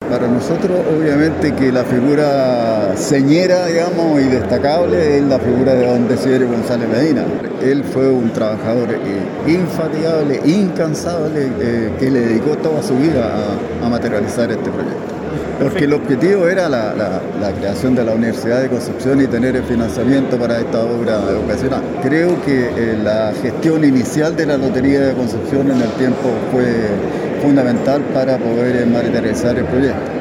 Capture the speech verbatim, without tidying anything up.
Para nosotros, obviamente, que la figura señera, digamos, y destacable es la figura de don Desiderio González Medina. Él fue un trabajador eh, infatigable, incansable, eh, que le dedicó toda su vida a, a materializar este proyecto. Porque el objetivo era la, la, la creación de la Universidad de Concepción y tener el financiamiento para esta obra educacional. Creo que eh, la gestión inicial de la Lotería de Concepción en el tiempo fue fundamental para poder materializar el proyecto.